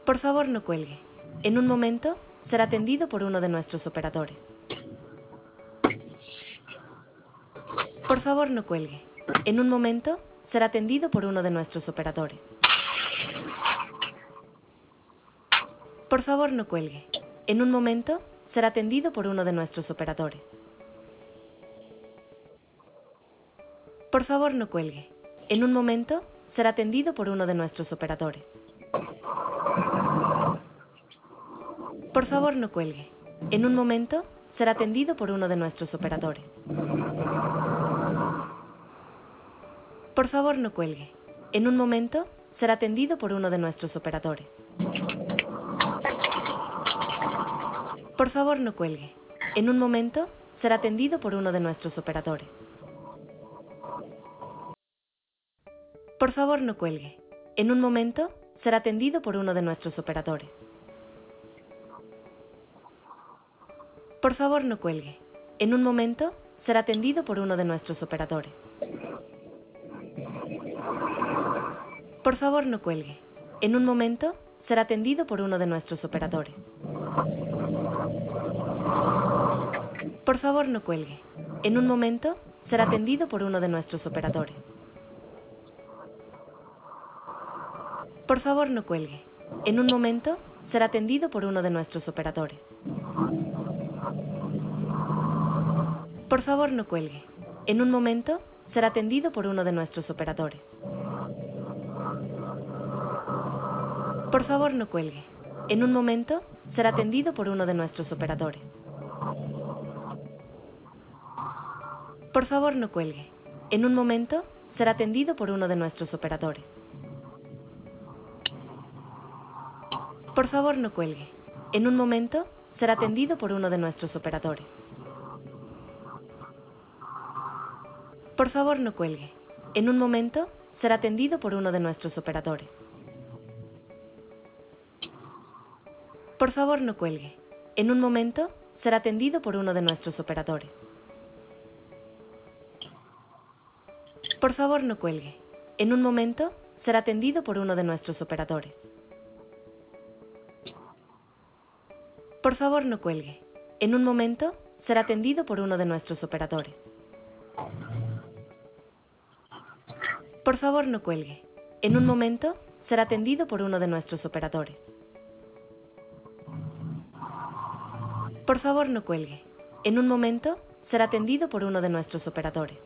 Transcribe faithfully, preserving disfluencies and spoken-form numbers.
Por favor, no cuelgue. En un momento, será atendido por uno de nuestros operadores. Por favor, no cuelgue. En un momento, será atendido por uno de nuestros operadores. Por favor, no cuelgue. En un momento, será atendido por uno de nuestros operadores. Por favor, no cuelgue. En un momento, será atendido por uno de nuestros operadores. Por favor, no cuelgue. En un momento, será atendido por uno de nuestros operadores. Por favor, no cuelgue. En un momento, será atendido por uno de nuestros operadores. Por favor, no cuelgue. En un momento, será atendido por uno de nuestros operadores. Por favor, no cuelgue. En un momento, será atendido por uno de nuestros operadores. Por favor, no cuelgue. En un momento, será atendido por uno de nuestros operadores. Por favor, no cuelgue. En un momento, será atendido por uno de nuestros operadores. Por favor, no cuelgue. En un momento, será atendido por uno de nuestros operadores. Por favor, no cuelgue. En un momento, será atendido por uno de nuestros operadores. Por favor, no cuelgue. En un momento, será atendido por uno de nuestros operadores. Por favor, no cuelgue. En un momento, será atendido por uno de nuestros operadores. Por favor, no cuelgue. En un momento, será atendido por uno de nuestros operadores. Por favor, no cuelgue. En un momento, será atendido por uno de nuestros operadores. Por favor, no cuelgue. En un momento, será atendido por uno de nuestros operadores. Por favor, no cuelgue. En un momento, será atendido por uno de nuestros operadores. Por favor, no cuelgue. En un momento, será atendido por uno de nuestros operadores. Por favor, no cuelgue. En un momento, será atendido por uno de nuestros operadores. Por favor, no cuelgue. En un momento, será atendido por uno de nuestros operadores. Por favor, no cuelgue. En un momento, será atendido por uno de nuestros operadores.